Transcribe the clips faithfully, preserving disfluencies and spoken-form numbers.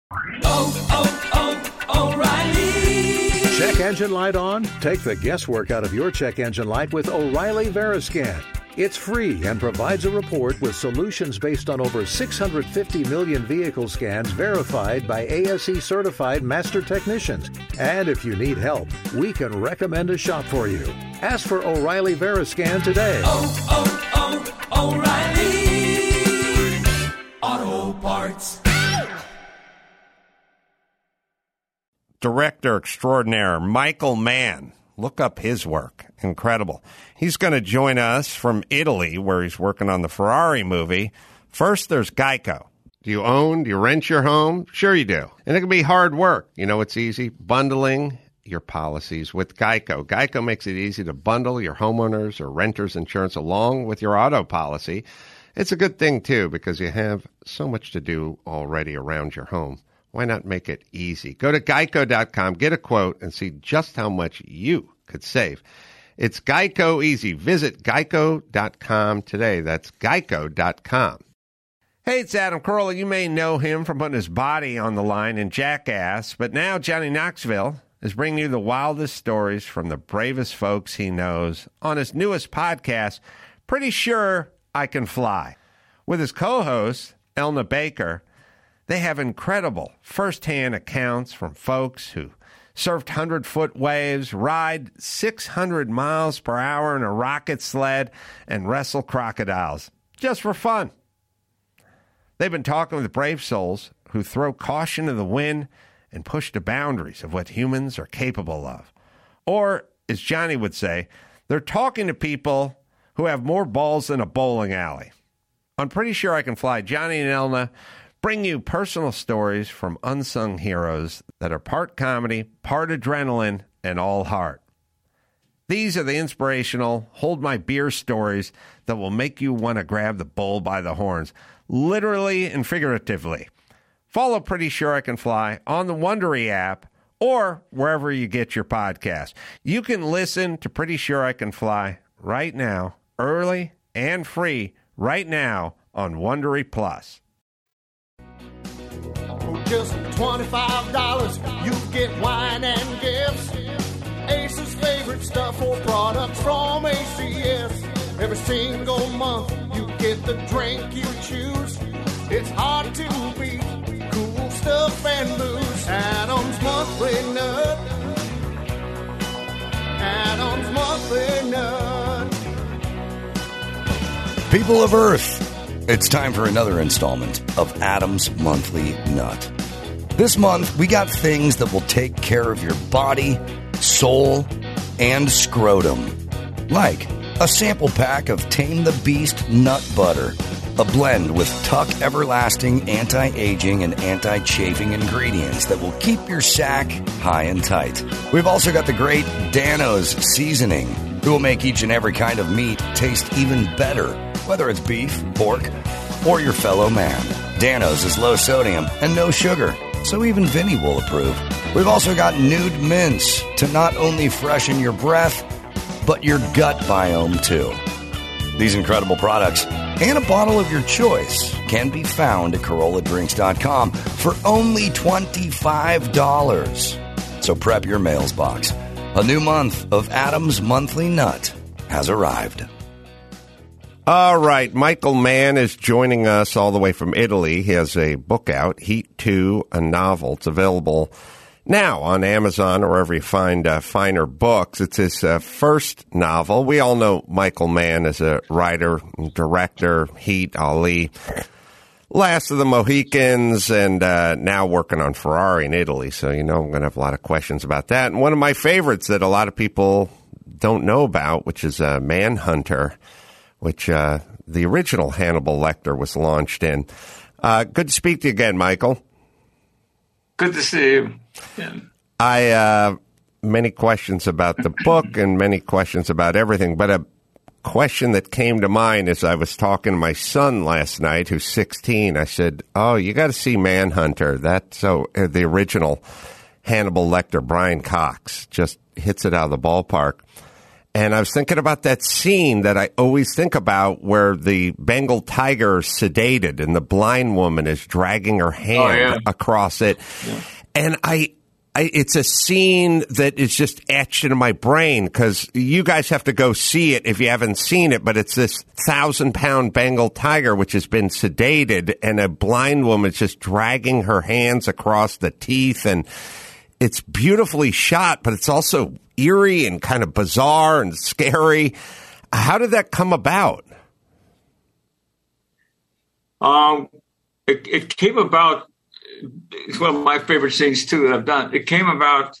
Oh, oh, oh, O'Reilly. Check engine light on? Take the guesswork out of your check engine light with O'Reilly Veriscan. It's free and provides a report with solutions based on over six hundred fifty million vehicle scans verified by A S E certified master technicians. And if you need help, we can recommend a shop for you. Ask for O'Reilly Veriscan today. Oh, oh, oh, O'Reilly Auto Parts. Director extraordinaire Michael Mann. Look up his work. Incredible. He's going to join us from Italy, where he's working on the Ferrari movie. First, there's Geico. Do you own? Do you rent your home? Sure you do. And it can be hard work. You know it's easy? Bundling your policies with Geico. Geico makes it easy to bundle your homeowners or renters insurance along with your auto policy. It's a good thing, too, because you have so much to do already around your home. Why not make it easy? Go to geico dot com, get a quote, and see just how much you could save. It's Geico easy. Visit geico dot com today. That's geico dot com. Hey, it's Adam Carolla. You may know him from putting his body on the line in Jackass, but now Johnny Knoxville is bringing you the wildest stories from the bravest folks he knows on his newest podcast, Pretty Sure I Can Fly. With his co-host, Elna Baker, they have incredible first-hand accounts from folks who surfed hundred-foot waves, ride six hundred miles per hour in a rocket sled, and wrestle crocodiles, just for fun. They've been talking with brave souls who throw caution to the wind and push the boundaries of what humans are capable of. Or, as Johnny would say, they're talking to people who have more balls than a bowling alley. I'm Pretty Sure I Can Fly. Johnny and Elna bring you personal stories from unsung heroes that are part comedy, part adrenaline, and all heart. These are the inspirational, hold my beer stories that will make you want to grab the bull by the horns, literally and figuratively. Follow Pretty Sure I Can Fly on the Wondery app or wherever you get your podcast. You can listen to Pretty Sure I Can Fly right now, early and free, right now on Wondery Plus. For just twenty-five dollars, you get wine and gifts. Ace's favorite stuff or products from A C S. Every single month, you get the drink you choose. It's hard to beat cool stuff and booze. Adam's Monthly Nut. Adam's Monthly Nut. People of Earth, it's time for another installment of Adam's Monthly Nut. This month, we got things that will take care of your body, soul, and scrotum. Like a sample pack of Tame the Beast Nut Butter, a blend with Tuck Everlasting anti-aging and anti-chafing ingredients that will keep your sack high and tight. We've also got the great Dano's Seasoning, who will make each and every kind of meat taste even better, whether it's beef, pork, or your fellow man. Dano's is low sodium and no sugar, so even Vinny will approve. We've also got Nude Mints to not only freshen your breath, but your gut biome too. These incredible products and a bottle of your choice can be found at Carolla Drinks dot com for only twenty-five dollars. So prep your mails box. A new month of Adam's Monthly Nut has arrived. All right, Michael Mann is joining us all the way from Italy. He has a book out, Heat two, a novel. It's available now on Amazon or wherever you find uh, finer books. It's his uh, first novel. We all know Michael Mann as a writer, director, Heat, Ali, Last of the Mohicans, and uh, now working on Ferrari in Italy. So, you know, I'm going to have a lot of questions about that. And one of my favorites that a lot of people don't know about, which is uh, Manhunter, which uh, the original Hannibal Lecter was launched in. Uh, good to speak to you again, Michael. Good to see you. Yeah. I uh, many questions about the book and many questions about everything, but a question that came to mind as I was talking to my son last night, who's sixteen. I said, "Oh, you got to see Manhunter." That's so uh, the original Hannibal Lecter, Brian Cox, just hits it out of the ballpark. And I was thinking about that scene that I always think about where the Bengal tiger is sedated and the blind woman is dragging her hand Oh, yeah. across it. Yeah. And I, I, it's a scene that is just etched into my brain because you guys have to go see it if you haven't seen it. But it's this thousand pound Bengal tiger which has been sedated, and a blind woman's just dragging her hands across the teeth, and it's beautifully shot, but it's also eerie and kind of bizarre and scary. How did that come about? Um, it, it came about. It's one of my favorite scenes too that I've done. It came about,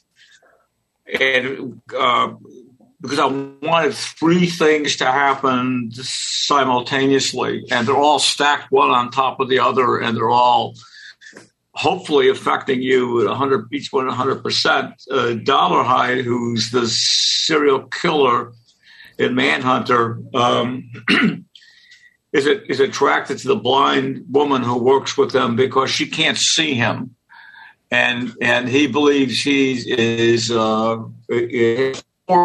and uh, because I wanted three things to happen simultaneously, and they're all stacked one on top of the other, and they're all hopefully affecting you at one hundred, each one one hundred percent. Uh, Dollarhide, who's the serial killer in Manhunter, um, is, is attracted to the blind woman who works with him because she can't see him. And and he believes he is, uh, is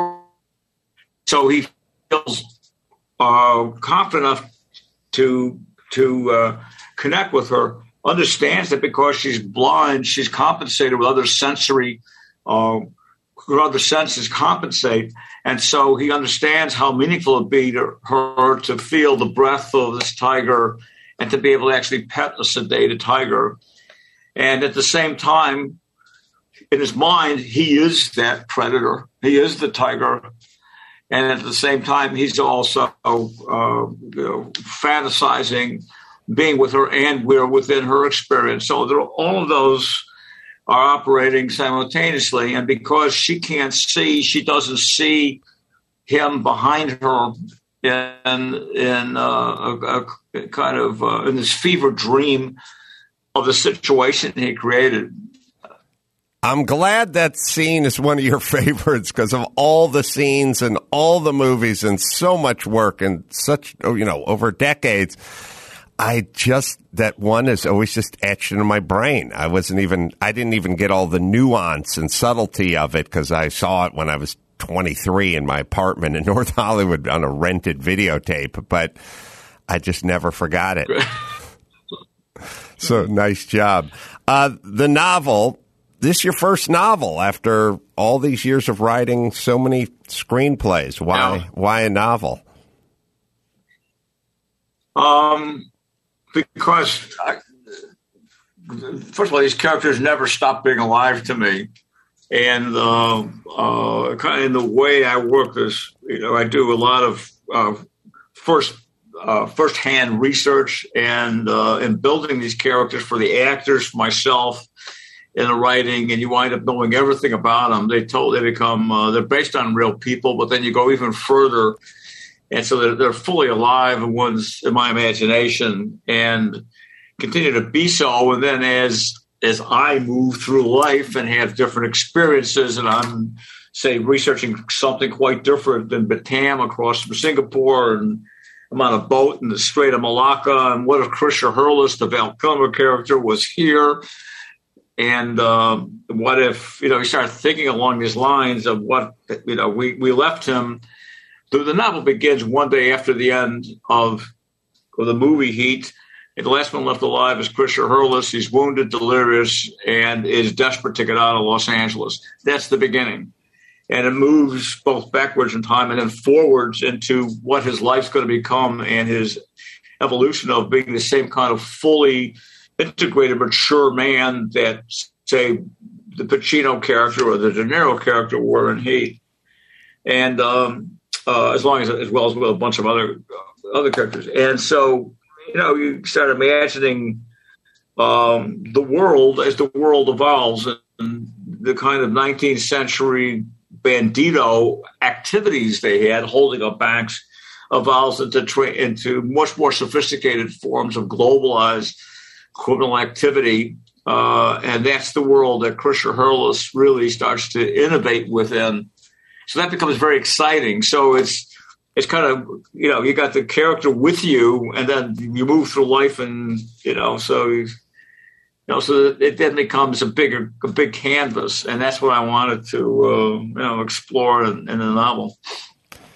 so he feels uh, confident enough to, to uh, connect with her. Understands that because she's blind, she's compensated with other sensory, uh, other senses compensate. And so he understands how meaningful it'd be to her to feel the breath of this tiger and to be able to actually pet a sedated tiger. And at the same time, in his mind, he is that predator. He is the tiger. And at the same time, he's also uh, you know, fantasizing being with her, and we're within her experience. So there, all of those are operating simultaneously. And because she can't see, she doesn't see him behind her in, in uh, a, a kind of uh, in this fever dream of the situation he created. I'm glad that scene is one of your favorites because of all the scenes and all the movies and so much work and such, you know, over decades. I just, that one is always just etched into my brain. I wasn't even, I didn't even get all the nuance and subtlety of it because I saw it when I was twenty-three in my apartment in North Hollywood on a rented videotape, but I just never forgot it. So nice job. Uh, the novel, this is your first novel after all these years of writing so many screenplays. Why, yeah. why a novel? Um, Because, I, first of all, these characters never stop being alive to me. And uh, uh, kind of in the way I work is, you know, I do a lot of uh, first, uh, first-hand research and uh, in building these characters for the actors, for myself, in the writing, and you wind up knowing everything about them. They told they become uh, they're based on real people, but then you go even further. And so they're, they're fully alive in one's, in my imagination, and continue to be so. And then as as I move through life and have different experiences, and I'm, say, researching something quite different than Batam across from Singapore, and I'm on a boat in the Strait of Malacca, and what if Krisha Hurlis, the Val Kilmer character, was here? And um, what if, you know, you start thinking along these lines of what, you know, we, we left him. The novel begins one day after the end of, of the movie Heat. And the last one left alive is Krisha Hurlis. He's wounded, delirious, and is desperate to get out of Los Angeles. That's the beginning. And it moves both backwards in time and then forwards into what his life's going to become and his evolution of being the same kind of fully integrated, mature man that, say, the Pacino character or the De Niro character were in Heat. And um, uh, as long as, as well as with a bunch of other uh, other characters. And so, you know, you start imagining um, the world as the world evolves, and the kind of nineteenth century bandito activities they had, holding up banks, evolves into tra- into much more sophisticated forms of globalized criminal activity. Uh, and that's the world that Krisha Hurlis really starts to innovate within. So that becomes very exciting. So it's it's kind of, you know, you got the character with you, and then you move through life, and, you know, so you know, so it then becomes a bigger, a big canvas, and that's what I wanted to, uh, you know, explore in, in the novel.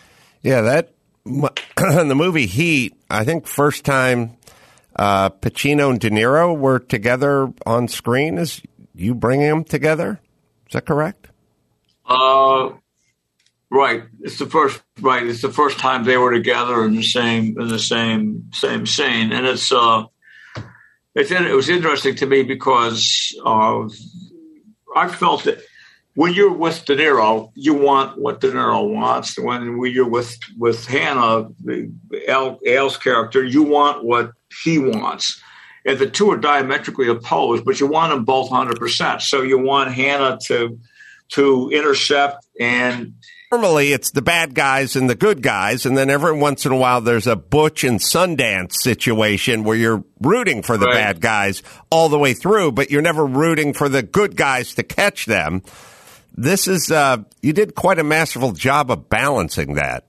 Yeah, that in the movie Heat, I think first time uh, Pacino and De Niro were together on screen. Is you bringing them together? Is that correct? Uh, right. It's the first. Right. It's the first time they were together in the same in the same same scene, and it's uh, it's it was interesting to me because uh, I felt that when you're with De Niro, you want what De Niro wants. When you're with with Hannah, Al, Al's character, you want what he wants. And the two are diametrically opposed, but you want them both one hundred percent. So you want Hannah to to intercept and. Normally, it's the bad guys and the good guys, and then every once in a while there's a Butch and Sundance situation where you're rooting for the right. bad guys all the way through, but you're never rooting for the good guys to catch them. This is, uh, you did quite a masterful job of balancing that.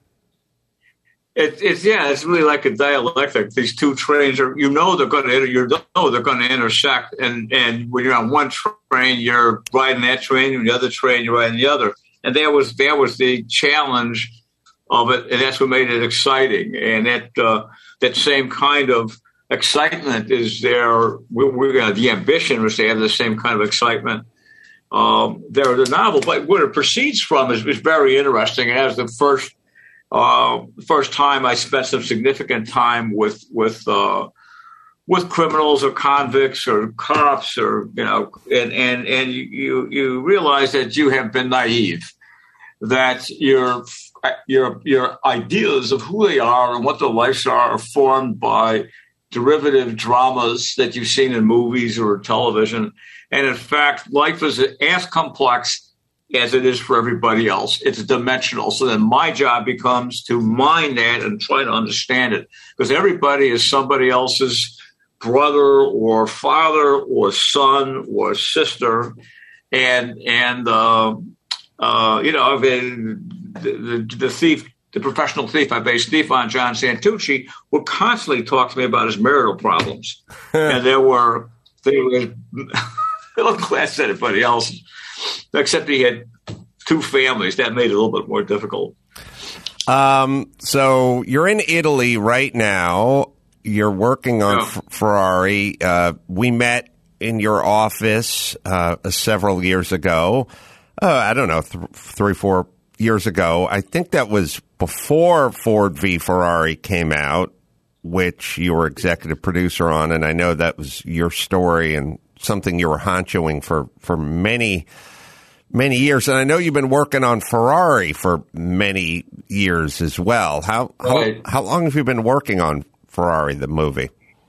It, it's, yeah, it's really like a dialectic. These two trains are, you know, they're going to, you know, they're going to intersect. And, and when you're on one train, you're riding that train, and the other train, you're riding the other. And that was, that was the challenge of it. And that's what made it exciting. And that, uh, that same kind of excitement is there. We're, we're going to, the ambition was to have the same kind of excitement. Um, there, the novel, but what it proceeds from is, is very interesting. And as the first, uh, first time I spent some significant time with, with, uh, with criminals or convicts or cops or, you know, and, and, and you, you realize that you have been naive, that your, your, your ideas of who they are and what their lives are are formed by derivative dramas that you've seen in movies or television. And in fact, life is as complex as it is for everybody else. It's dimensional. So then my job becomes to mine that and try to understand it, because everybody is somebody else's brother or father or son or sister. And, and uh, uh, you know, the, the, the thief, the professional thief I based thief on, John Santucci, would constantly talk to me about his marital problems. And there were, there were middle class than anybody else, except he had two families. That made it a little bit more difficult. Um, so you're in Italy right now. You're working on yeah. F- Ferrari. Uh, we met in your office uh, several years ago. Uh, I don't know, th- three, four years ago. I think that was before Ford v Ferrari came out, which you were executive producer on, and I know that was your story and something you were honchoing for, for many, many years. And I know you've been working on Ferrari for many years as well. How right. how, how long have you been working on Ferrari, the movie?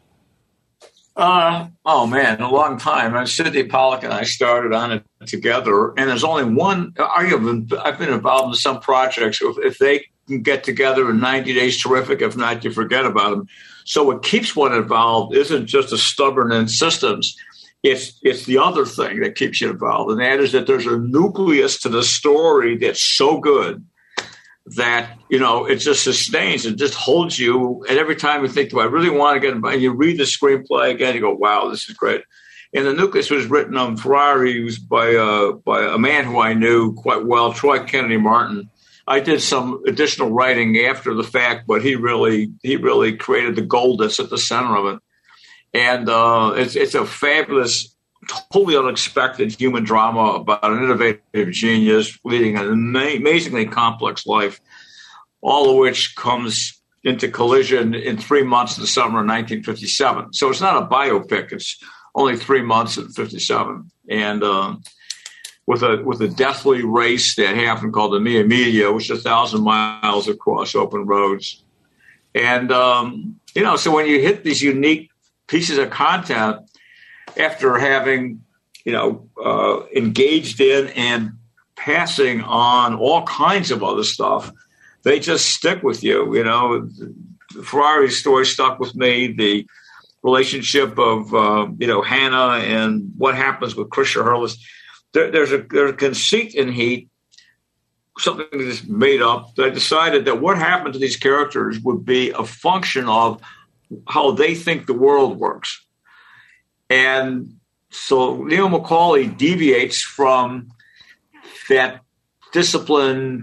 Uh, oh, man, a long time. And Sidney Pollack and I started on it together. And there's only one. I've been, I've been involved in some projects. If, if they can get together in ninety days, terrific. If not, you forget about them. So what keeps one involved isn't just a stubborn insistence. It's it's the other thing that keeps you involved, and that is that there's a nucleus to the story that's so good that, you know, it just sustains and just holds you. And every time you think, do I really want to get involved? And you read the screenplay again, you go, wow, this is great. And the nucleus was written on Ferrari was by, uh, by a man who I knew quite well, Troy Kennedy Martin. I did some additional writing after the fact, but he really he really created the gold that's at the center of it. And uh, it's it's a fabulous, totally unexpected human drama about an innovative genius leading an ama- amazingly complex life, all of which comes into collision in three months in the summer of nineteen fifty-seven. So it's not a biopic. It's only three months in fifty-seven. And uh, with a with a deathly race that happened called the Mia Media, which is a thousand miles across open roads. And, um, you know, so when you hit these unique pieces of content after having, you know, uh, engaged in and passing on all kinds of other stuff, they just stick with you. You know, Ferrari's story stuck with me. The relationship of, uh, you know, Hannah and what happens with Christian Hurlis. There, there's, a, there's a conceit in Heat, something that is made up. That I decided that what happened to these characters would be a function of how they think the world works. And so Neil McCauley deviates from that disciplined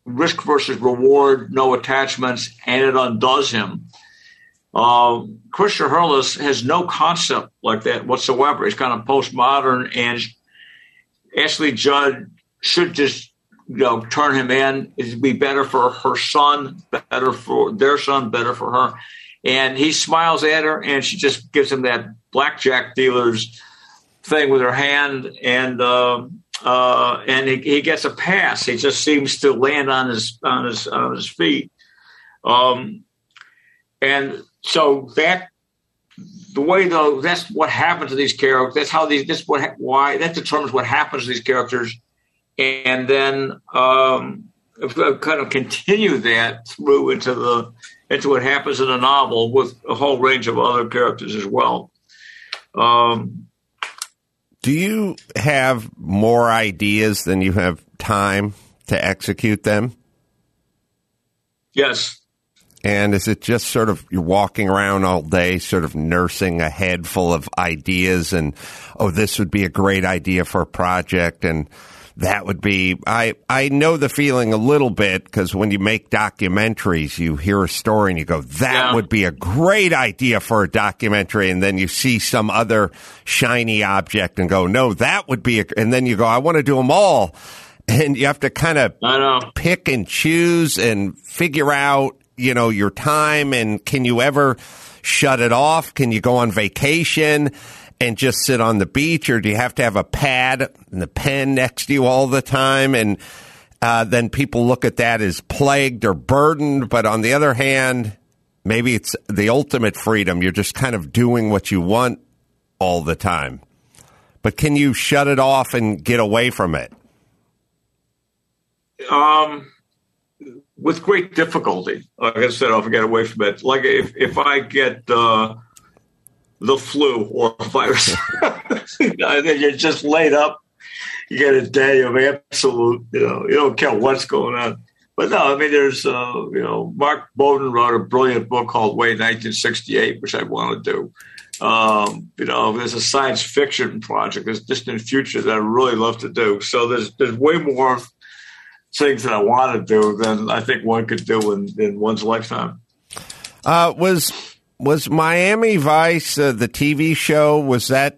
risk versus reward, no attachments, and it undoes him. Uh, Christopher Hurlis has no concept like that whatsoever. He's kind of postmodern, and Ashley Judd should just, you know, turn him in. It'd be better for her son, better for their son, better for her. And he smiles at her, and she just gives him that blackjack dealer's thing with her hand, and uh, uh, and he, he gets a pass. He just seems to land on his on his on his feet. Um, and so that the way though that's what happens to these characters. That's how these. That's what why that determines what happens to these characters. And then um, kind of continue that through into the into what happens in the novel with a whole range of other characters as well. Um, Do you have more ideas than you have time to execute them? Yes. And is it just sort of you're walking around all day sort of nursing a head full of ideas and, oh, this would be a great idea for a project, and that would be, I, I know the feeling a little bit because when you make documentaries, you hear a story and you go, that yeah. would be a great idea for a documentary. And then you see some other shiny object and go, no, that would be, a, and then you go, I want to do them all. And you have to kind of I know. pick and choose and figure out, you know, your time. And can you ever shut it off? Can you go on vacation and just sit on the beach, or do you have to have a pad and the pen next to you all the time? And uh, then people look at that as plagued or burdened. But on the other hand, maybe it's the ultimate freedom. You're just kind of doing what you want all the time. But can you shut it off and get away from it? Um, with great difficulty. Like I said, I'll get away from it. Like if, if I get uh, the flu or a virus, then you're just laid up. You get a day of absolute, you know, you don't care what's going on. But no, I mean, there's, uh, you know, Mark Bowden wrote a brilliant book called Wait nineteen sixty-eight, which I want to do. Um, you know, there's a science fiction project, there's distant future that I really love to do. So there's there's way more things that I want to do than I think one could do in, in one's lifetime. Uh, was was Miami Vice uh, the T V show? Was that,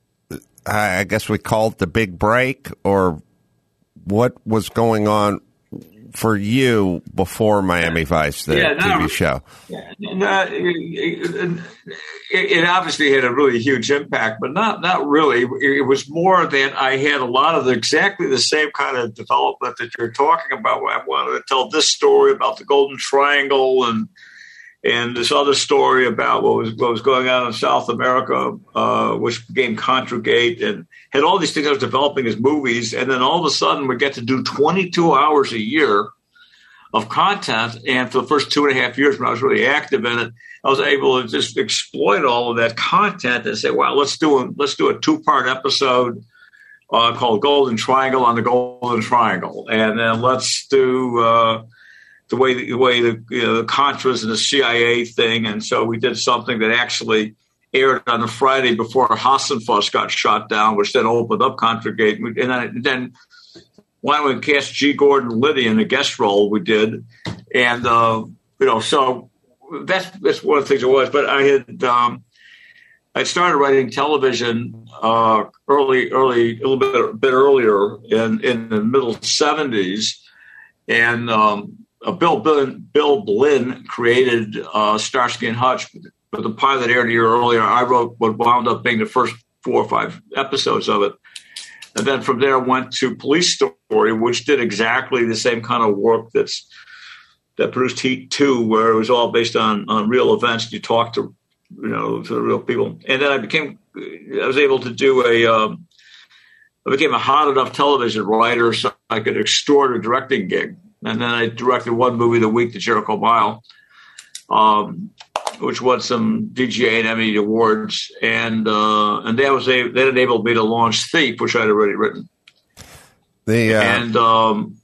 I guess we call it the big break, or what was going on for you before Miami Vice, the yeah, no, T V show? Yeah, no, it, it, it obviously had a really huge impact, but not not really. It was more that I had a lot of the, exactly the same kind of development that you're talking about. I wanted to tell this story about the Golden Triangle and and this other story about what was what was going on in South America, uh, which became Contragate, and had all these things I was developing as movies. And then all of a sudden we get to do twenty-two hours a year of content. And for the first two and a half years when I was really active in it, I was able to just exploit all of that content and say, wow, let's do a, let's do a two-part episode uh, called Golden Triangle on the Golden Triangle. And then let's do uh, the way the, the way the, you know, the Contras and the C I A thing. And so we did something that actually aired on the Friday before Hassenfuss got shot down, which then opened up Contragate. And then, then why don't we cast G. Gordon Liddy in a guest role? We did. And, uh, you know, so that's, that's one of the things it was. But I had, um, I started writing television uh, early, early, a little bit, a bit earlier in, in the middle seventies. And, um, Uh, Bill, Bill Bill Blinn created uh, Starsky and Hutch, but the pilot aired a year earlier. I wrote what wound up being the first four or five episodes of it. And then from there went to Police Story, which did exactly the same kind of work that's that produced Heat two, where it was all based on, on real events. You talk to, you know, to the real people. And then I became, I was able to do a, um, I became a hot enough television writer so I could extort a directing gig. And then I directed one movie the week, The Jericho Mile, um, which won some D G A and Emmy awards, and uh, and that was a that enabled me to launch Thief, which I'd already written. The uh... and um,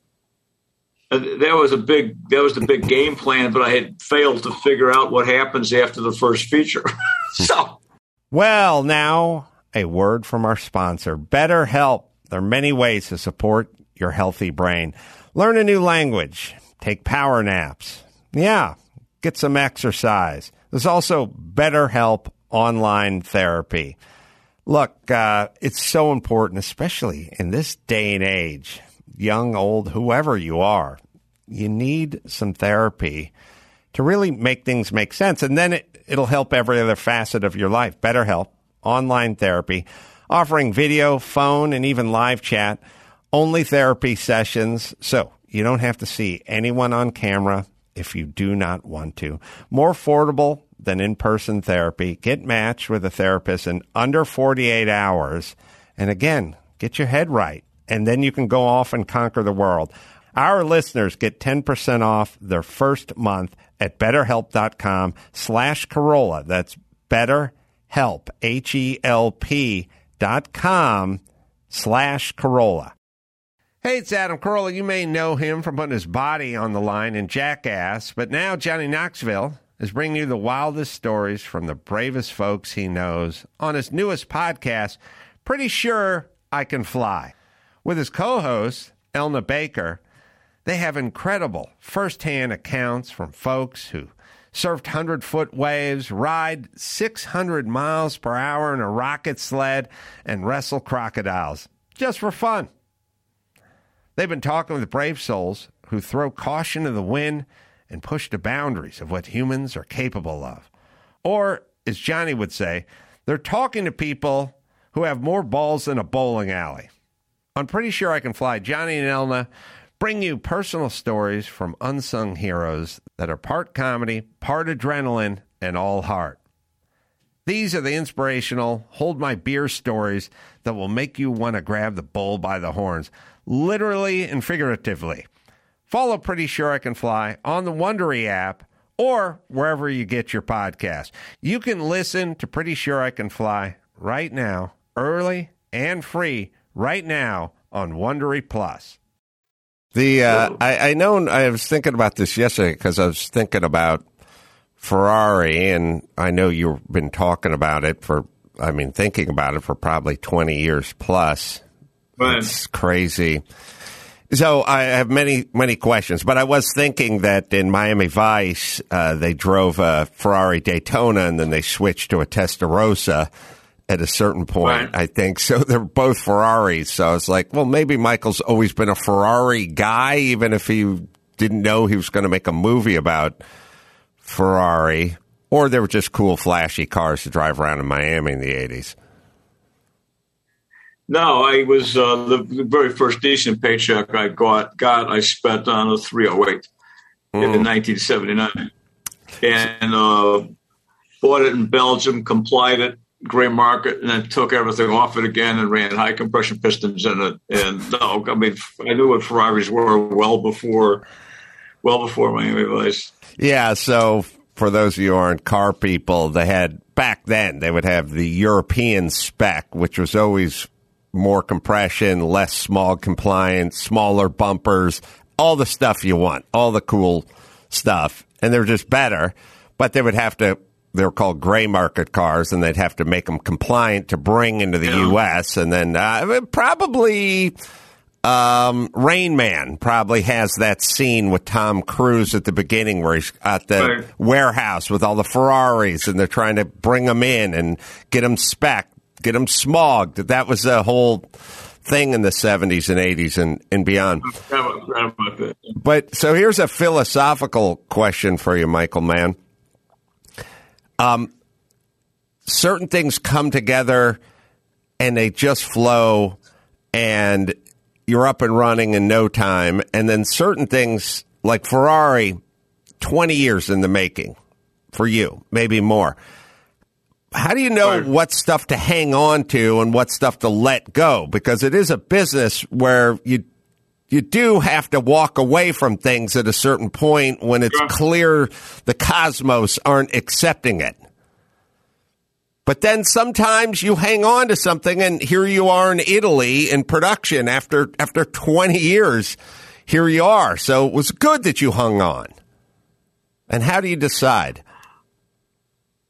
that was a big that was the big game plan, but I had failed to figure out what happens after the first feature. So, well, now a word from our sponsor, BetterHelp. There are many ways to support your healthy brain. Learn a new language. Take power naps. Yeah, get some exercise. There's also BetterHelp online therapy. Look, uh, it's so important, especially in this day and age, young, old, whoever you are. You need some therapy to really make things make sense, and then it, it'll help every other facet of your life. BetterHelp, online therapy, offering video, phone, and even live chat, only therapy sessions, so you don't have to see anyone on camera if you do not want to. More affordable than in-person therapy. Get matched with a therapist in under forty-eight hours, and again, get your head right, and then you can go off and conquer the world. Our listeners get ten percent off their first month at betterhelp.com slash Corolla. That's BetterHelp, H E L P dot com slash Corolla. Hey, it's Adam Carolla. You may know him from putting his body on the line in Jackass, but now Johnny Knoxville is bringing you the wildest stories from the bravest folks he knows on his newest podcast, Pretty Sure I Can Fly. With his co-host, Elna Baker, they have incredible first-hand accounts from folks who surfed hundred-foot waves, ride six hundred miles per hour in a rocket sled, and wrestle crocodiles, just for fun. They've been talking with brave souls who throw caution to the wind and push the boundaries of what humans are capable of. Or, as Johnny would say, they're talking to people who have more balls than a bowling alley. I'm Pretty Sure I Can Fly. Johnny and Elna bring you personal stories from unsung heroes that are part comedy, part adrenaline, and all heart. These are the inspirational, hold my beer stories that will make you want to grab the bull by the horns, literally and figuratively. Follow Pretty Sure I Can Fly on the Wondery app or wherever you get your podcast. You can listen to Pretty Sure I Can Fly right now, early and free, right now on Wondery Plus. The uh, I, I know I was thinking about this yesterday because I was thinking about Ferrari, and I know you've been talking about it for, I mean, thinking about it for probably twenty years plus. Right. It's crazy. So I have many, many questions, but I was thinking that in Miami Vice, uh, they drove a Ferrari Daytona and then they switched to a Testarossa at a certain point, right. I think. So they're both Ferraris. So I was like, well, maybe Michael's always been a Ferrari guy, even if he didn't know he was going to make a movie about Ferrari, or they were just cool, flashy cars to drive around in Miami in the eighties. No, I was uh, the, the very first decent paycheck I got, got I spent on a three oh eight mm. in nineteen seventy-nine. And uh, bought it in Belgium, complied it, gray market, and then took everything off it again and ran high compression pistons in it. And no, I mean, I knew what Ferraris were well before, well before Miami Vice. Yeah, so for those of you who aren't car people, they had, back then, they would have the European spec, which was always more compression, less smog compliance, smaller bumpers, all the stuff you want, all the cool stuff. And they're just better, but they would have to, they were called gray market cars, and they'd have to make them compliant to bring into the yeah. U S. And then uh, probably um, Rain Man probably has that scene with Tom Cruise at the beginning where he's at the right. warehouse with all the Ferraris, and they're trying to bring them in and get them spec'd, get them smogged. That was the whole thing in the seventies and eighties and, and beyond. But so here's a philosophical question for you, Michael Mann. Um, certain things come together and they just flow and you're up and running in no time. And then certain things like Ferrari, twenty years in the making for you, maybe more. How do you know right. what stuff to hang on to and what stuff to let go? Because it is a business where you you do have to walk away from things at a certain point when it's yeah. clear the cosmos aren't accepting it. But then sometimes you hang on to something, and here you are in Italy in production after after twenty years. Here you are. So it was good that you hung on. And how do you decide?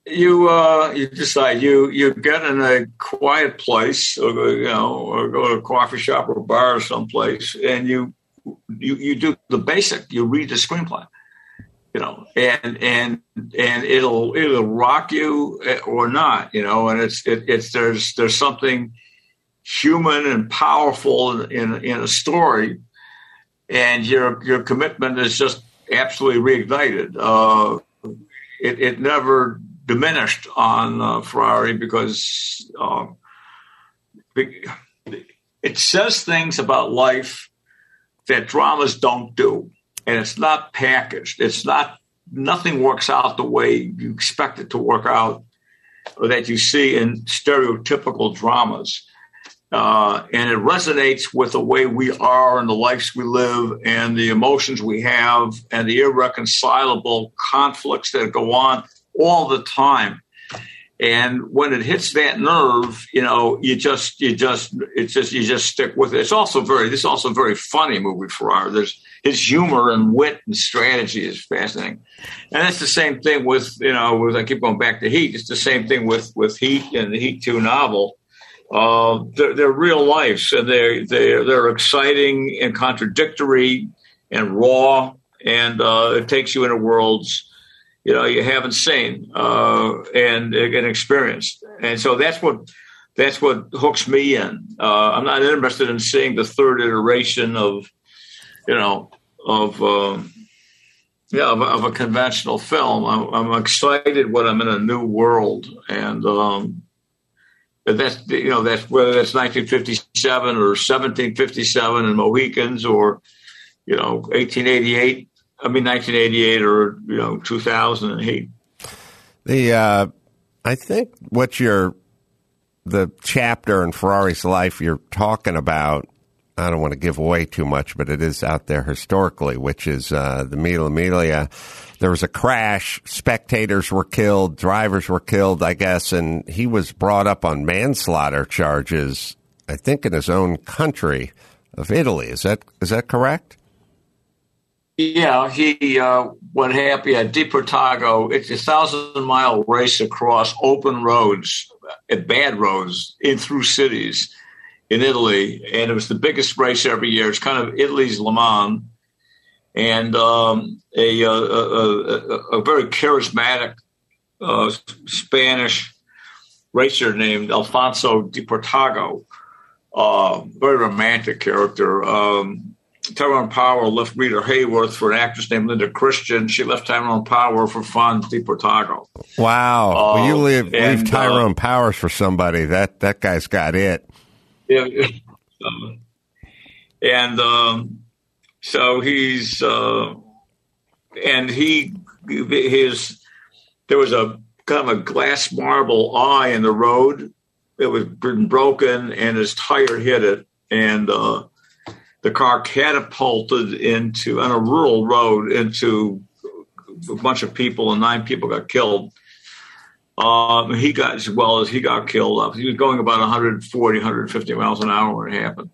you uh, you decide you you get in a quiet place, or you know, or go to a coffee shop or a bar or someplace, and you you you do the basic. You read the screenplay, you know, and and and it'll it'll rock you or not, you know, and it's it, it's there's there's something human and powerful in in a story, and your your commitment is just absolutely reignited. Uh, it it never diminished on uh, Ferrari because uh, it says things about life that dramas don't do, and it's not packaged. It's not nothing works out the way you expect it to work out, or that you see in stereotypical dramas. Uh, and it resonates with the way we are and the lives we live and the emotions we have and the irreconcilable conflicts that go on all the time. And when it hits that nerve, you know, you just, you just, it's just, you just stick with it. It's also very, this is also a very funny movie for Ferrari. There's his humor and wit and strategy is fascinating. And that's the same thing with, you know, with, I keep going back to Heat. It's the same thing with, with Heat and the Heat two novel. Uh, they're, they're real lives, and they're, they're, they're exciting and contradictory and raw. And uh, it takes you into worlds, you know, you haven't seen uh, and, and experienced. And so that's what that's what hooks me in. Uh, I'm not interested in seeing the third iteration of, you know, of um, yeah, of, of a conventional film. I'm, I'm excited when I'm in a new world, and um, that's you know that's whether that's nineteen fifty-seven or seventeen fifty-seven in Mohicans, or you know eighteen eighty-eight. I mean, nineteen eighty-eight or, you know, two thousand eight. The, uh, I think what you're, the chapter in Ferrari's life you're talking about, I don't want to give away too much, but it is out there historically, which is uh, the Mille Miglia. There was a crash. Spectators were killed. Drivers were killed, I guess. And he was brought up on manslaughter charges, I think, in his own country of Italy. Is that is that correct? Yeah, he uh, what happened at Di Portago. It's a thousand mile race across open roads, uh, bad roads, in through cities in Italy, and it was the biggest race every year. It's kind of Italy's Le Mans, and um, a, a, a, a very charismatic uh, Spanish racer named Alfonso Di Portago, uh, very romantic character. Um, Tyrone Power left Rita Hayworth for an actress named Linda Christian. She left Tyrone Power for Fon Di Portago. Wow. Uh, well, you leave, and, leave Tyrone uh, Powers for somebody. That that guy's got it. Yeah. Um, and um, so he's, uh, and he, his, there was a kind of a glass marble eye in the road. It was been broken, and his tire hit it. And, uh, the car catapulted into, on a rural road, into a bunch of people, and nine people got killed. Um, he got, as well as he got killed up. He was going about one forty, one fifty miles an hour when it happened.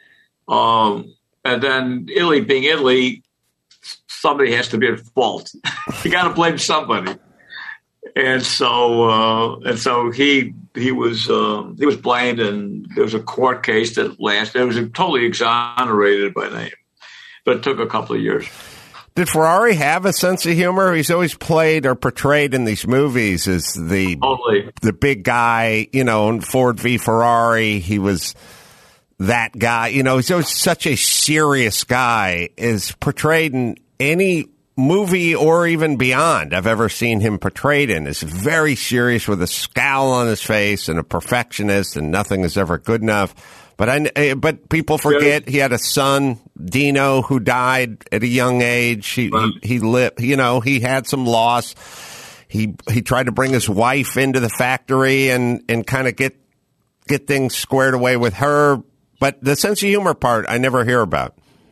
Um, and then Italy, being Italy, somebody has to be at fault. You got to blame somebody. And so, uh, and so he he was uh, he was blamed, and there was a court case that lasted. It was totally exonerated by name, but it took a couple of years. Did Ferrari have a sense of humor? He's always played or portrayed in these movies as the totally. the big guy, you know, in Ford v Ferrari. He was that guy. You know, he's always such a serious guy. Is portrayed in any movie or even beyond I've ever seen him portrayed in. Is very serious with a scowl on his face and a perfectionist, and nothing is ever good enough. But I, but people forget he had a son, Dino, who died at a young age. He he, he lived, you know, he had some loss. He he tried to bring his wife into the factory and and kind of get get things squared away with her. But the sense of humor part, I never hear about.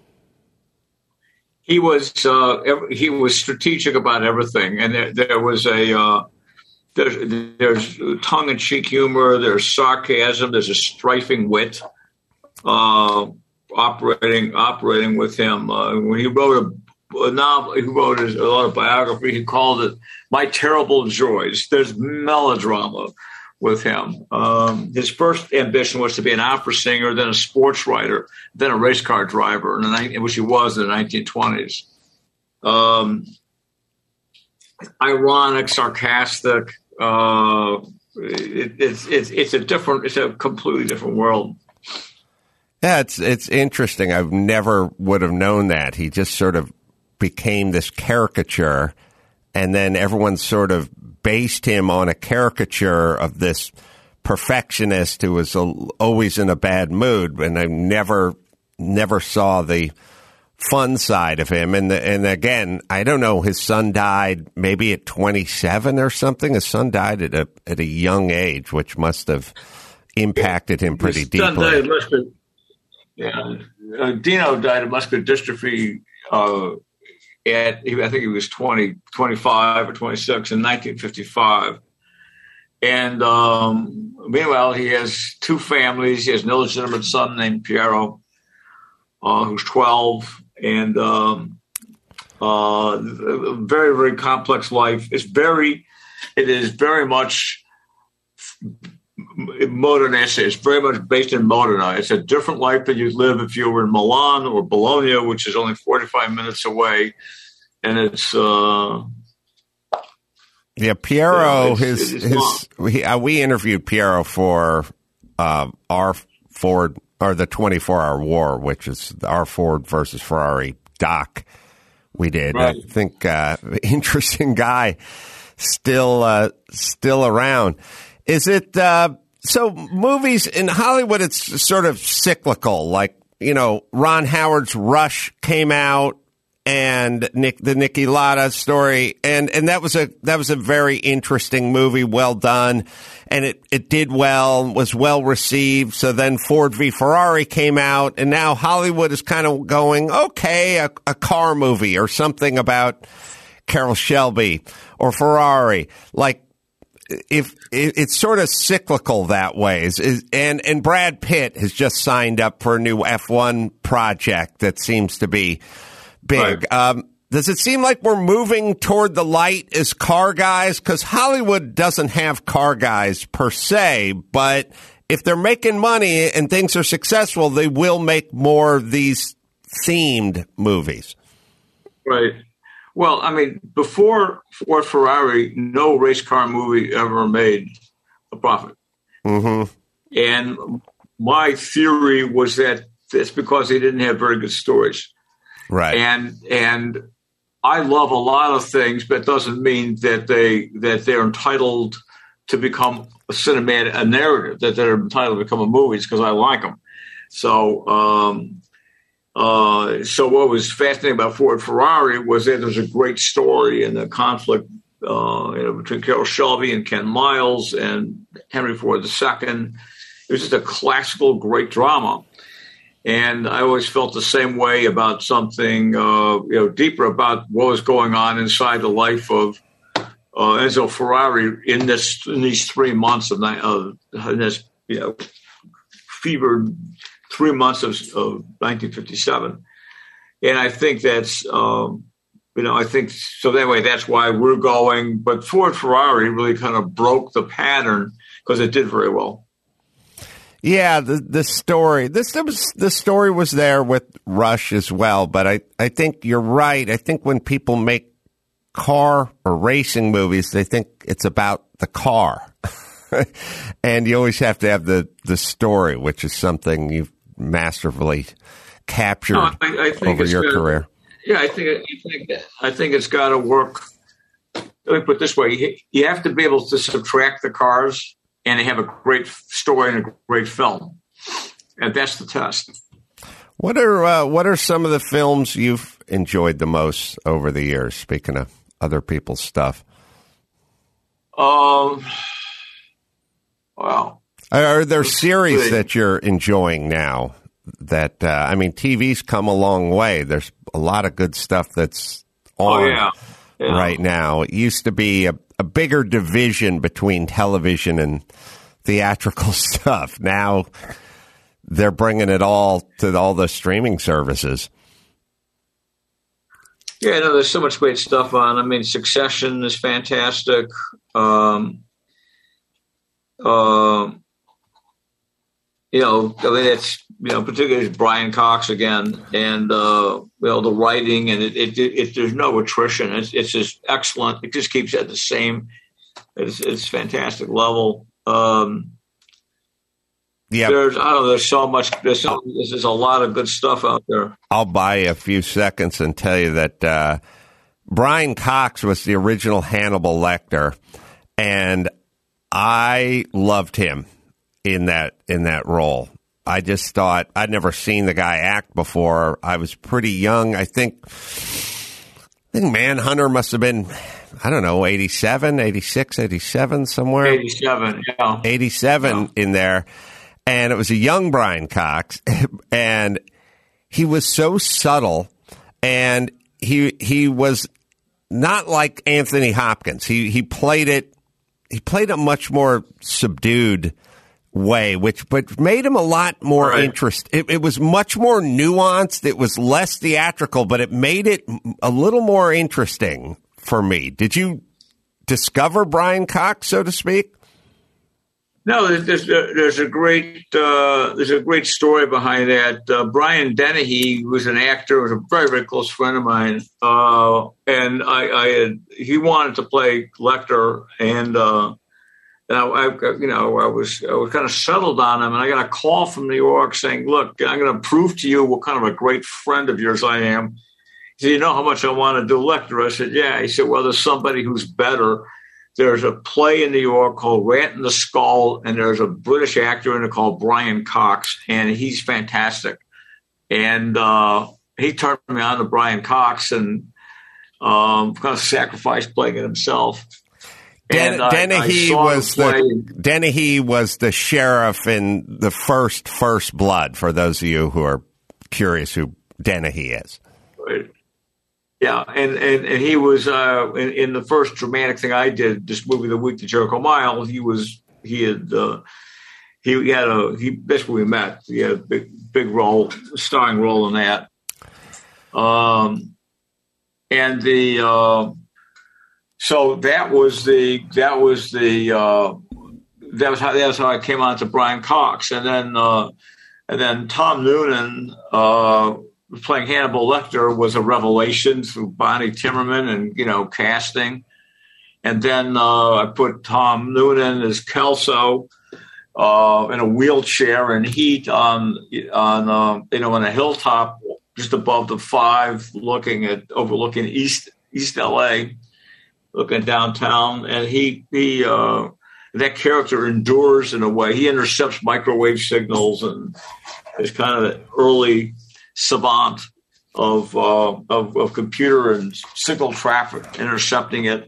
He was uh, he was strategic about everything, and there, there was a uh, there's, there's tongue-in-cheek humor, there's sarcasm, there's a strifing wit uh, operating operating with him. Uh, when he wrote a novel. He wrote his autobiography. He called it "My Terrible Joys." There's melodrama with him. Um, his first ambition was to be an opera singer, then a sports writer, then a race car driver, in the, which he was in the nineteen twenties. Um, ironic, sarcastic. Uh, it, it's it's it's a different. It's a completely different world. Yeah, it's it's interesting. I never would have known that. He just sort of became this caricature, and then everyone sort of based him on a caricature of this perfectionist who was a, always in a bad mood. And I never never saw the fun side of him. And the, and again, I don't know. His son died maybe at twenty-seven or something. His son died at a at a young age, which must have impacted him pretty His deeply. son died of muscular, yeah, uh, Dino died of muscular dystrophy. Uh, at I think he was twenty, twenty-five or twenty-six in nineteen fifty-five. And um, meanwhile, he has two families. He has an illegitimate son named Piero, uh, who's twelve. And um, uh, a very, very complex life. It's very, it is very much modern essay. It's very much based in Modena. It's a different life than you'd live if you were in Milan or Bologna, which is only forty-five minutes away. And it's uh, yeah, Piero. it's, his it's his we, uh, we interviewed Piero for uh, our Ford or the twenty-four hour war, which is our Ford versus Ferrari doc. We did. Right. I think uh, interesting guy, still uh, still around. Is it uh, so? Movies in Hollywood, it's sort of cyclical. Like, you know, Ron Howard's Rush came out, and Nick the Niki Lauda story, and and that was a that was a very interesting movie, well done, and it it did well, was well received. So then Ford v Ferrari came out, and now Hollywood is kind of going, okay, a, a car movie or something about Carroll Shelby or Ferrari, like. If, if it's sort of cyclical that way, is, is, and and Brad Pitt has just signed up for a new F one project that seems to be big. Right. Um, does it seem like we're moving toward the light as car guys? Because Hollywood doesn't have car guys per se, but if they're making money and things are successful, they will make more of these themed movies. Right. Well, I mean, before Ford Ferrari, no race car movie ever made a profit. Mm-hmm. And my theory was that it's because they didn't have very good stories. Right. And and I love a lot of things, but it doesn't mean that they that they're entitled to become a cinematic, a narrative, that they're entitled to become a movie because I like them. So. Um, Uh, so what was fascinating about Ford Ferrari was that there's a great story in the conflict uh, you know, between Carroll Shelby and Ken Miles and Henry Ford the Second. It was just a classical, great drama. And I always felt the same way about something, uh, you know, deeper about what was going on inside the life of uh, Enzo Ferrari in this in these three months of, of in this, you know, fevered. Three months of, of nineteen fifty-seven. And I think that's, um, you know, I think, so that way that's why we're going. But Ford Ferrari really kind of broke the pattern because it did very well. Yeah, the the story, this was, the story was there with Rush as well. But I, I think you're right. I think when people make car or racing movies, they think it's about the car. And you always have to have the, the story, which is something you've masterfully captured no, I, I think over your gotta, career. Yeah, I think I think I think it's got to work. Let me put it this way: you have to be able to subtract the cars and have a great story and a great film, and that's the test. What are uh, what are some of the films you've enjoyed the most over the years? Speaking of other people's stuff, um, wow. Are there series that you're enjoying now? That uh, I mean, T V's come a long way. There's a lot of good stuff that's on oh, yeah. Yeah. right now. It used to be a, a bigger division between television and theatrical stuff. Now they're bringing it all to all the streaming services. Yeah, no, there's so much great stuff on. I mean, Succession is fantastic. Um, uh, you know, I mean, it's, you know, particularly Brian Cox again, and, uh, you know, the writing, and it, it, it, it there's no attrition. It's, it's just excellent. It just keeps at the same, it's, it's fantastic level. Um, Yeah, there's, I don't know, there's so much, there's, so, there's a lot of good stuff out there. I'll buy you a few seconds and tell you that uh, Brian Cox was the original Hannibal Lecter, and I loved him in that in that role. I just thought, I'd never seen the guy act before. I was pretty young. I think, I think Manhunter must have been, I don't know, eighty-seven, eighty-six, eighty-seven, somewhere. eighty-seven, yeah. eighty-seven yeah. in there. And it was a young Brian Cox, and he was so subtle, and he he was not like Anthony Hopkins. He he played it he played a much more subdued way, which but made him a lot more right. interest. It, it was much more nuanced. It was less theatrical, but it made it a little more interesting for me. Did you discover Brian Cox, so to speak? No, there's, there's a great uh, there's a great story behind that. Uh, Brian Dennehy was an actor, was a very very close friend of mine, uh, and I, I had, he wanted to play Lecter, and uh, and I, I you know I was I was kind of settled on him, and I got a call from New York saying, "Look, I'm going to prove to you what kind of a great friend of yours I am." He said, "You know how much I want to do Lecter?" I said, "Yeah." He said, "Well, there's somebody who's better. There's a play in New York called Rat in the Skull, and there's a British actor in it called Brian Cox, and he's fantastic." And uh, he turned me on to Brian Cox, and um, kind of sacrificed playing it himself. Den- and Dennehy I, I was the Dennehy was the sheriff in the first First Blood. For those of you who are curious, who Dennehy is. Right. Yeah, and, and, and he was uh, in, in the first dramatic thing I did, this movie, The Week to Jericho Mile. He was he had uh, he had a he that's where we met. He had a big big role, starring role in that. Um, and the uh, so that was the that was the uh, that was how that was how I came on to Brian Cox, and then uh, and then Tom Noonan. Uh, Playing Hannibal Lecter was a revelation through Bonnie Timmerman and, you know, casting. And then uh, I put Tom Noonan as Kelso uh, in a wheelchair in heat on, on uh, you know, on a hilltop just above the five, looking at overlooking East East L A, looking downtown. And he he uh, that character endures in a way. He intercepts microwave signals and is kind of an early savant of, uh, of of computer and signal traffic, intercepting it,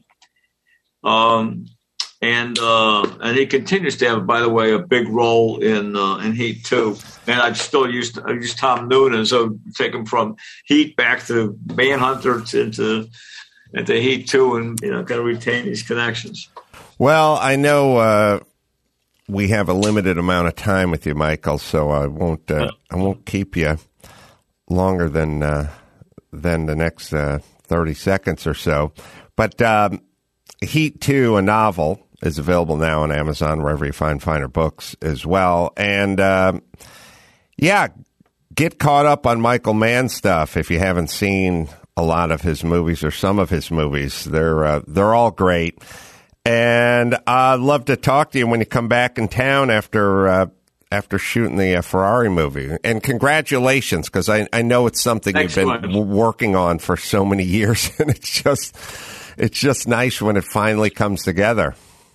um, and uh, and he continues to have, by the way, a big role in uh, in Heat too. And I still use I use Tom Noonan, so take him from Heat back to Manhunter to, into into Heat too, and you know, kind of retain these connections. Well, I know uh, we have a limited amount of time with you, Michael, so I won't uh, I won't keep you longer than uh, than the next uh, thirty seconds or so. But um, Heat two, a novel, is available now on Amazon, wherever you find finer books as well. And, um, yeah, get caught up on Michael Mann stuff if you haven't seen a lot of his movies or some of his movies. They're, uh, they're all great. And I'd love to talk to you when you come back in town after uh, after shooting the uh, Ferrari movie. And congratulations, because I, I know it's something Thanks you've been so w- working on for so many years, and it's just it's just nice when it finally comes together.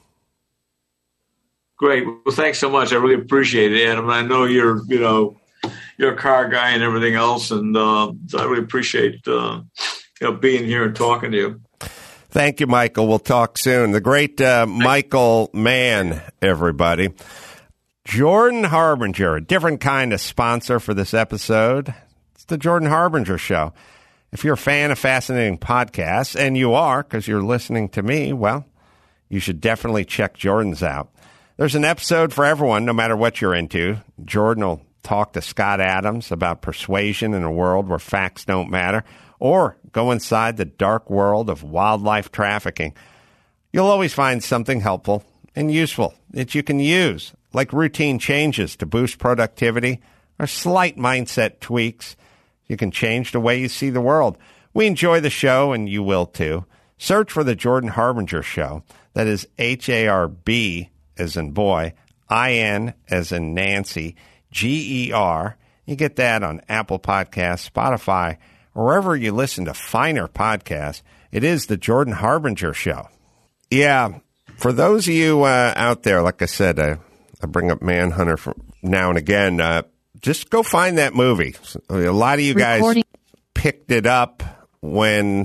Great. Well, thanks so much. I really appreciate it, Adam. I know you're, you know, you're a car guy and everything else, and uh, so I really appreciate uh, you know, being here and talking to you. Thank you, Michael. We'll talk soon. The great uh, Michael Mann, everybody. Jordan Harbinger, a different kind of sponsor for this episode. It's the Jordan Harbinger Show. If you're a fan of fascinating podcasts, and you are because you're listening to me, well, you should definitely check Jordan's out. There's an episode for everyone, no matter what you're into. Jordan will talk to Scott Adams about persuasion in a world where facts don't matter, or go inside the dark world of wildlife trafficking, you'll always find something helpful and useful that you can use, like routine changes to boost productivity or slight mindset tweaks. You can change the way you see the world. We enjoy the show, and you will too. Search for The Jordan Harbinger Show. That is H A R B as in boy, I N as in Nancy, G E R. You get that on Apple Podcasts, Spotify, or wherever you listen to finer podcasts. It is The Jordan Harbinger Show. Yeah, for those of you uh, out there, like I said, I, I bring up Manhunter from now and again. Uh, just go find that movie. A lot of you guys Recording. picked it up when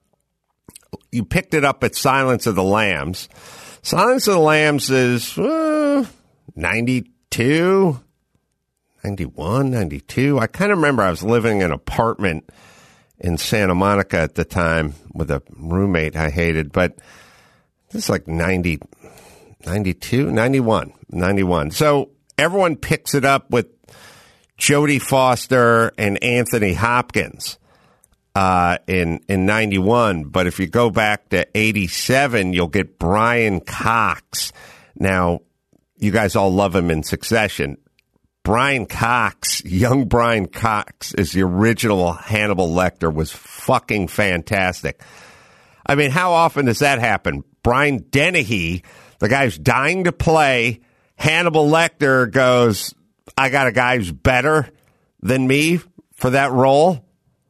you picked it up at Silence of the Lambs. Silence of the Lambs is uh, ninety-two, ninety-one, ninety-two. I kind of remember I was living in an apartment in Santa Monica at the time with a roommate I hated, but this is like ninety, ninety-two, ninety-one, ninety-one. So everyone picks it up with Jodie Foster and Anthony Hopkins uh, in in ninety-one. But if you go back to eighty-seven, you'll get Brian Cox. Now, you guys all love him in succession. Brian Cox, young Brian Cox, is the original Hannibal Lecter, was fucking fantastic. I mean, how often does that happen? Brian Dennehy, the guy who's dying to play Hannibal Lecter, goes, I got a guy who's better than me for that role.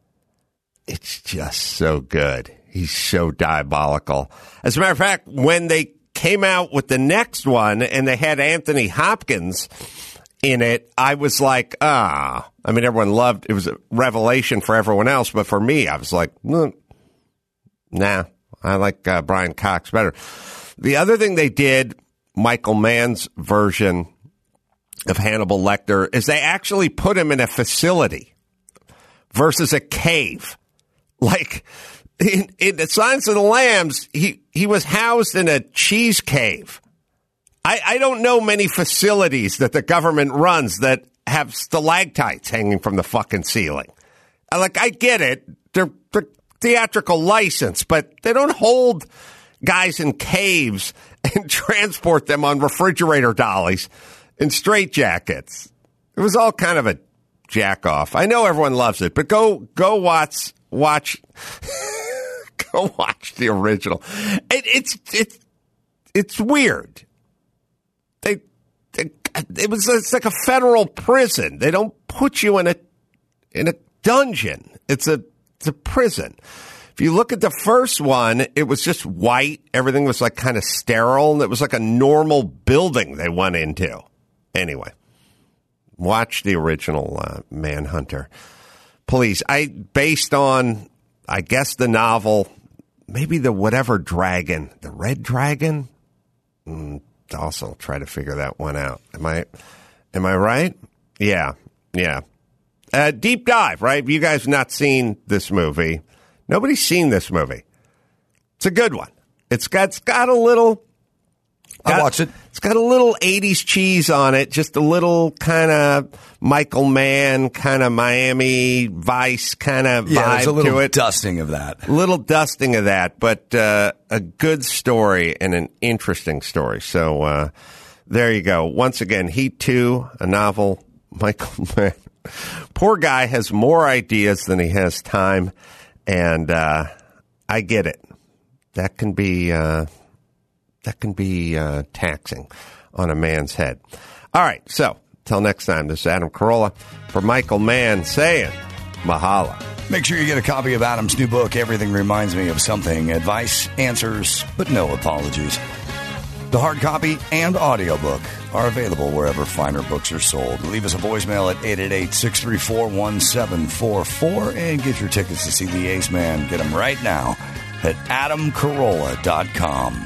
It's just so good. He's so diabolical. As a matter of fact, when they came out with the next one and they had Anthony Hopkins in it, I was like, ah. I mean, everyone loved it. It was a revelation for everyone else, but for me, I was like, mm, nah, I like uh, Brian Cox better. The other thing they did, Michael Mann's version of Hannibal Lecter, is they actually put him in a facility versus a cave. Like, in, in the Silence of the Lambs, he, he was housed in a cheese cave. I, I don't know many facilities that the government runs that have stalactites hanging from the fucking ceiling. I, like, I get it. They're, they're theatrical license, but they don't hold guys in caves and transport them on refrigerator dollies in straitjackets. It was all kind of a jack off. I know everyone loves it, but go go watch watch go watch the original. It, it's it's it's weird. They, they it was it's like a federal prison. They don't put you in a in a dungeon. It's a it's a prison. If you look at the first one, it was just white. Everything was like kind of sterile, and it was like a normal building they went into. Anyway, watch the original uh, Manhunter, please. I based on, I guess, the novel, maybe the whatever dragon, the red dragon. Mm, also, try to figure that one out. Am I, am I right? Yeah, yeah. Uh, deep dive, right? You guys have not seen this movie. Nobody's seen this movie. It's a good one. It's got, it's got a little. Got, I watched it. It's got a little eighties cheese on it, just a little kind of Michael Mann, kind of Miami Vice kind of yeah, vibe there's a little to it. dusting of that. A little dusting of that, but uh, a good story and an interesting story. So uh, there you go. Once again, Heat two, a novel. Michael Mann. Poor guy has more ideas than he has time, and uh, I get it. That can be... Uh, That can be uh, taxing on a man's head. All right, so till next time, this is Adam Carolla for Michael Mann saying mahalo. Make sure you get a copy of Adam's new book, Everything Reminds Me of Something. Advice, answers, but no apologies. The hard copy and audiobook are available wherever finer books are sold. Leave us a voicemail at eight eight eight, six three four, one seven four four and get your tickets to see The Ace Man. Get them right now at adam carolla dot com.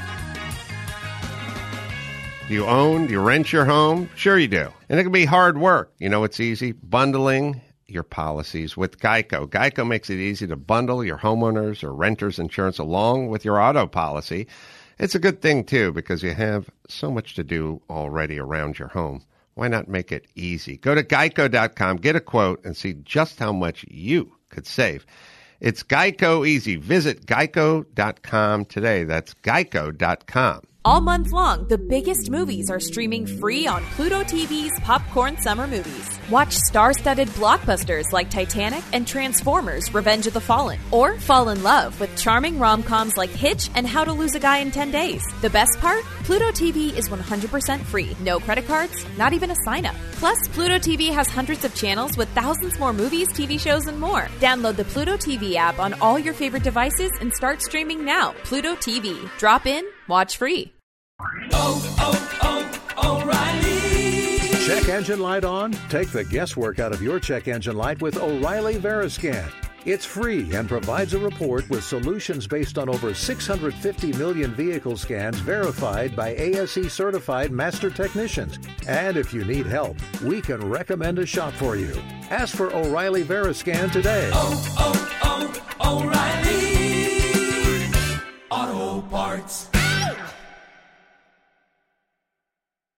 Do you own? Do you rent your home? Sure you do. And it can be hard work. You know it's easy? Bundling your policies with Geico. Geico makes it easy to bundle your homeowners or renters insurance along with your auto policy. It's a good thing, too, because you have so much to do already around your home. Why not make it easy? Go to geico dot com, get a quote, and see just how much you could save. It's Geico Easy. Visit geico dot com today. That's geico dot com. All month long, the biggest movies are streaming free on Pluto T V's Popcorn Summer Movies. Watch star-studded blockbusters like Titanic and Transformers: Revenge of the Fallen. Or fall in love with charming rom-coms like Hitch and How to Lose a Guy in ten days. The best part? Pluto T V is one hundred percent free. No credit cards, not even a sign-up. Plus, Pluto T V has hundreds of channels with thousands more movies, T V shows, and more. Download the Pluto T V app on all your favorite devices and start streaming now. Pluto T V. Drop in, watch free. Oh, oh, oh, O'Reilly. Check engine light on? Take the guesswork out of your check engine light with O'Reilly Veriscan. It's free and provides a report with solutions based on over six hundred fifty million vehicle scans verified by A S E certified master technicians. And if you need help, we can recommend a shop for you. Ask for O'Reilly Veriscan today. Oh, oh, oh, O'Reilly Auto Parts.